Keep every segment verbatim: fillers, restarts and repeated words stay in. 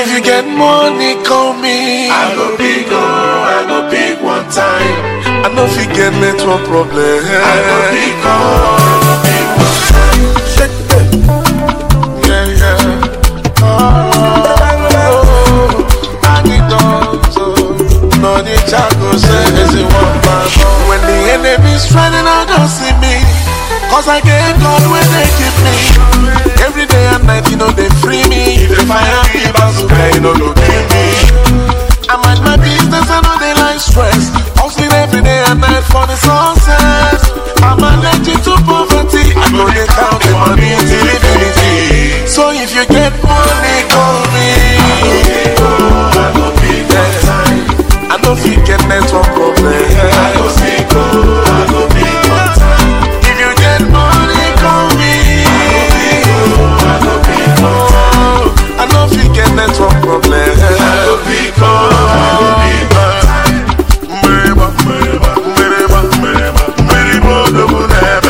if you get money, call me. I go big, oh, I go big one time. I know if you get network problem. I go big, oh, I go big one time. Shake it, yeah, yeah. Oh, I need those. No, the chago say is it one man. When the enemy's running out, don't see me. Cause I get God when they keep me. Every day and night, you know they free me. If I am people, you know they kill me. I mind my business, I know they like stress. Hustling every day and night for the success. I'm allergic to poverty. I know they count the money till infinity. So if you get money, call me. I go big one time. I know if you get network problem. I go big, I go big one time. If you get money, call me. I go big one time. I know if you get network problem. I go big, I go big one time. Mereba, mereba, mereba, mereba, mereba, mereba,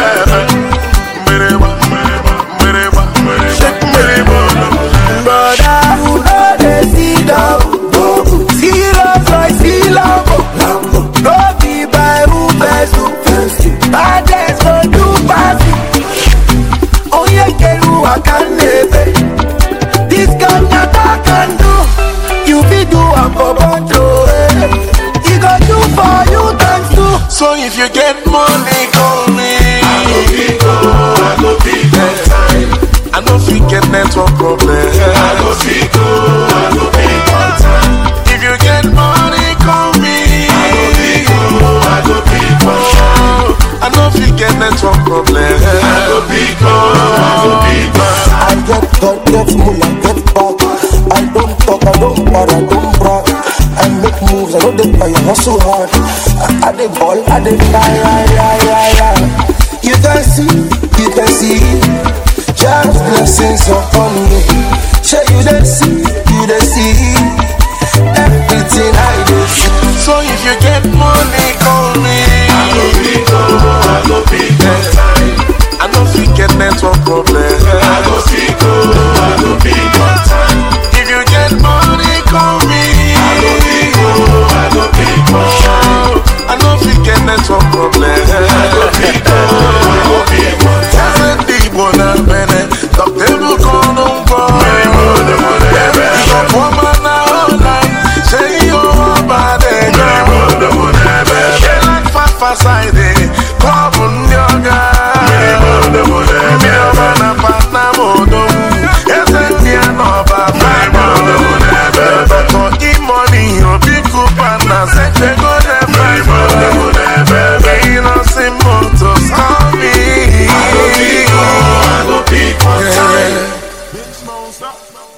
mereba, mereba, mereba, mereba, mereba. Brother, you know they see down. See love, like see love. No be by who best who first. Bad days go do party. Oh yeah, get who I can live. This can never can do. You be do I'm for control. He go do for you thanks to. So if you get money, call me. I go big, oh, I go big one time. I know if you get network problem. I go big, oh, I go big one time. If you get money, call me. I go big, oh, I go big one time. I know if you get network problem. I go big, oh, I go big one time. I get God, get mullah, get back. I don't talk, I don't bother, I don't brag. I make moves, I know they play, I hustle hard. I, I dey ball, I dey fly, yeah, yeah, yeah, yeah. You can see, you can see. Just blessings upon me. Sure you dey see, you dey see. Everything I do. So if you get money, call me. I go big, oh, I go big one time. I know if you get network problem. I go big, oh, I go big one time. If you get money, call me. I go big, oh, I go big one time. I know if you get network problem. I go big, oh, I go big one time. Doesn't deep one and bene. Talk table con un po'. You got woman now like say you are bad. She like fast fast side. Come on yoga. Me a man a partner modo. Yes and me a no bad. But e money you pick up and I say they go there. Me no see motos call me. I go big, I go big one time.